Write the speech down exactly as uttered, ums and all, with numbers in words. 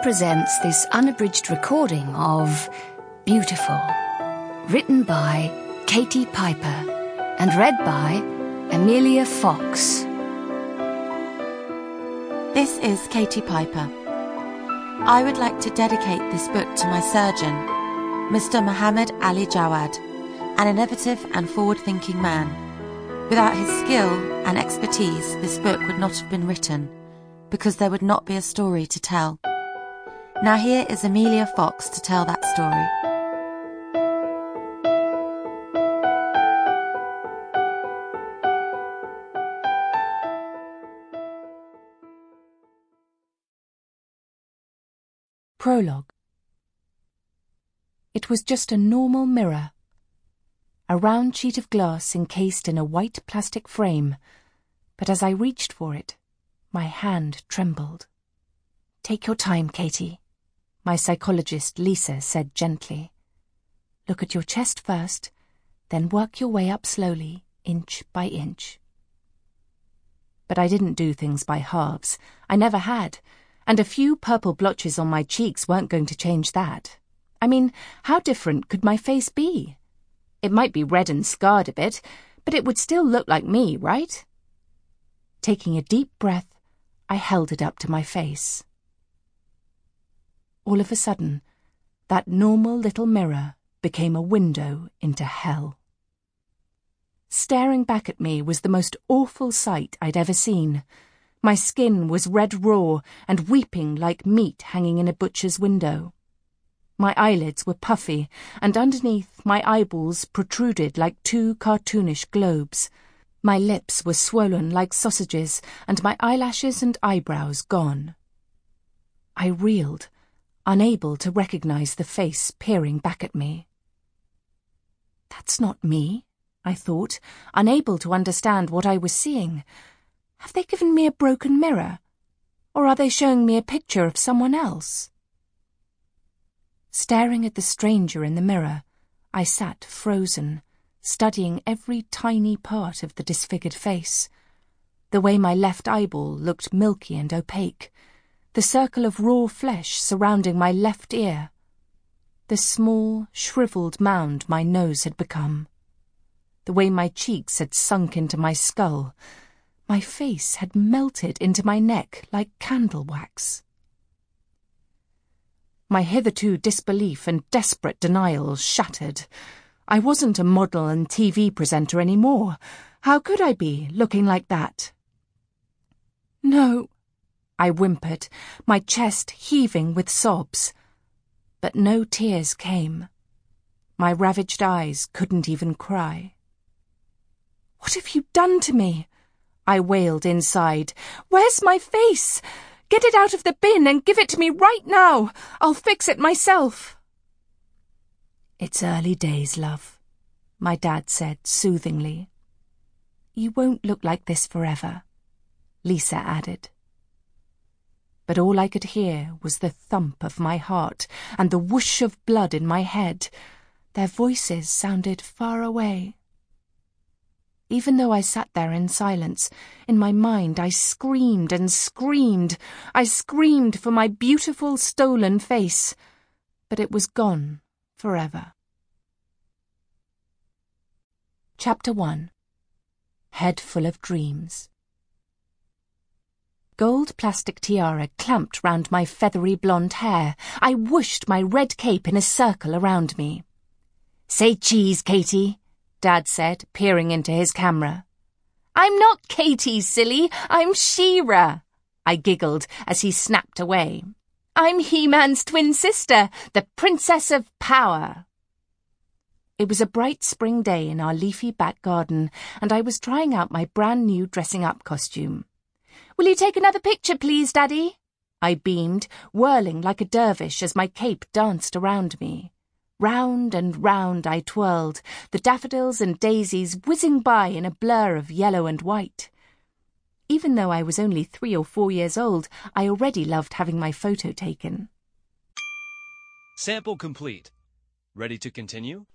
presents this unabridged recording of Beautiful, written by Katie Piper and read by Amelia Fox. This is Katie Piper. I would like to dedicate this book to my surgeon, Mister Muhammad Ali Jawad, an innovative and forward-thinking man. Without his skill and expertise, this book would not have been written, because there would not be a story to tell. Now here is Amelia Fox to tell that story. Prologue. It was just a normal mirror. A round sheet of glass encased in a white plastic frame, but as I reached for it, my hand trembled. "Take your time, Katie," my psychologist Lisa said gently. "Look at your chest first, then work your way up slowly, inch by inch." But I didn't do things by halves. I never had, and a few purple blotches on my cheeks weren't going to change that. I mean, how different could my face be? It might be red and scarred a bit, but it would still look like me, right? Taking a deep breath, I held it up to my face. All of a sudden, that normal little mirror became a window into hell. Staring back at me was the most awful sight I'd ever seen. My skin was red raw and weeping like meat hanging in a butcher's window. My eyelids were puffy, and underneath my eyeballs protruded like two cartoonish globes. My lips were swollen like sausages, and my eyelashes and eyebrows gone. I reeled, unable to recognize the face peering back at me. That's not me, I thought, unable to understand what I was seeing. Have they given me a broken mirror? Or are they showing me a picture of someone else? Staring at the stranger in the mirror, I sat frozen, studying every tiny part of the disfigured face. The way my left eyeball looked milky and opaque, the circle of raw flesh surrounding my left ear, the small, shriveled mound my nose had become, the way my cheeks had sunk into my skull. My face had melted into my neck like candle wax. My hitherto disbelief and desperate denial shattered. I wasn't a model and T V presenter anymore. How could I be, looking like that? "No," I whimpered, my chest heaving with sobs. But no tears came. My ravaged eyes couldn't even cry. "What have you done to me?" I wailed inside. "Where's my face? Get it out of the bin and give it to me right now. I'll fix it myself." "It's early days, love," my dad said soothingly. "You won't look like this forever," Lisa added. But all I could hear was the thump of my heart and the whoosh of blood in my head. Their voices sounded far away. Even though I sat there in silence, in my mind I screamed and screamed. I screamed for my beautiful stolen face, but it was gone forever. Chapter one. Head Full of Dreams. Gold plastic tiara clamped round my feathery blonde hair. I whooshed my red cape in a circle around me. "Say cheese, Katie," Dad said, peering into his camera. "I'm not Katie, silly. I'm She-Ra," I giggled as he snapped away. "I'm He-Man's twin sister, the Princess of Power." It was a bright spring day in our leafy back garden, and I was trying out my brand-new dressing-up costume. "Will you take another picture, please, Daddy?" I beamed, whirling like a dervish as my cape danced around me. Round and round I twirled, the daffodils and daisies whizzing by in a blur of yellow and white. Even though I was only three or four years old, I already loved having my photo taken. Sample complete. Ready to continue?